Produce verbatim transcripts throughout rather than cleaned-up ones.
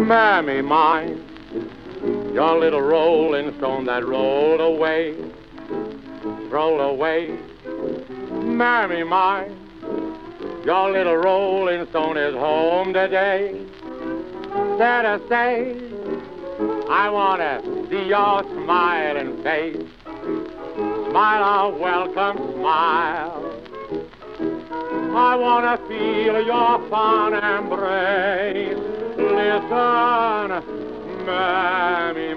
Mammy mine, your little rolling stone that rolled away, rolled away. Mammy mine, your little rolling stone is home today. Let us say, I want to see your smiling face. Smile a welcome smile. I want to feel your fond embrace. Listen, Mammy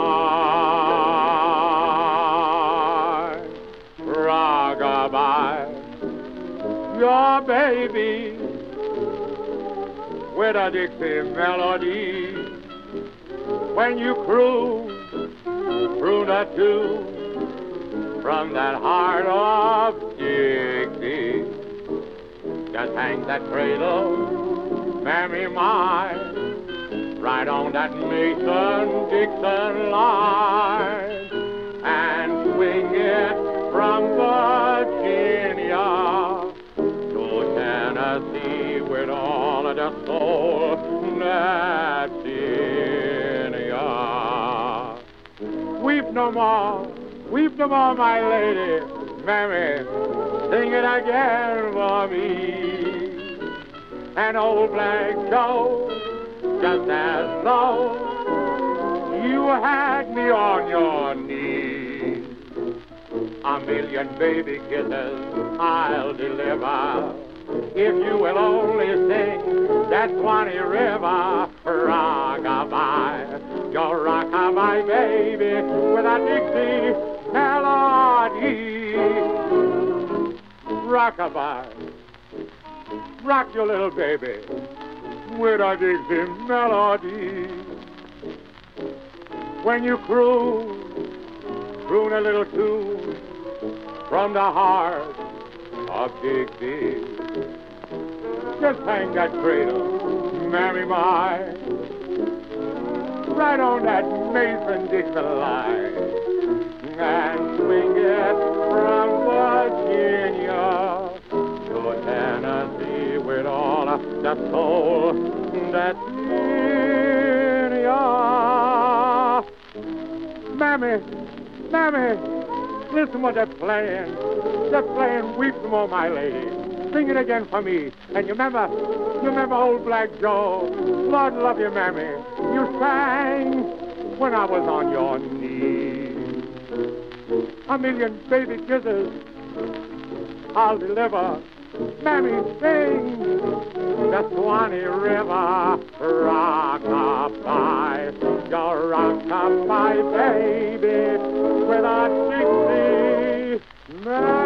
mine. Rock-a-bye, your baby with a Dixie melody. When you croon, croon a tune from that heart of Dixie. Just hang that cradle, Mammy mine, right on that Mason-Dixon line, and swing it from Virginia to Tennessee with all of the soul that's in ya. Weep no more, weep no more, my lady, Mammy, sing it again for me. And old Black Joe, just as though you had me on your knees. A million baby kisses I'll deliver if you will only sing that Swanee River. Rock-a-bye, your rock-a-bye baby with a Dixie melody. Rock-a-bye, rock your little baby with a Dixie melody. When you croon, croon a little tune from the heart of Dixie. Just hang that cradle, Mammy mine, right on that Mason-Dixon line, and swing it from Virginia to Tennessee with all of the soul that's in ya. Mammy, Mammy, listen what they're playing. They're playing Weep No More, My Lady. Sing it again for me. And you remember, you remember old Black Joe? Lord love you, Mammy. You sang when I was on your knees. A million baby kisses I'll deliver. Mammy, sing the Swanee River. Rock-a-bye, your rock-a-bye baby with a Dixie melody.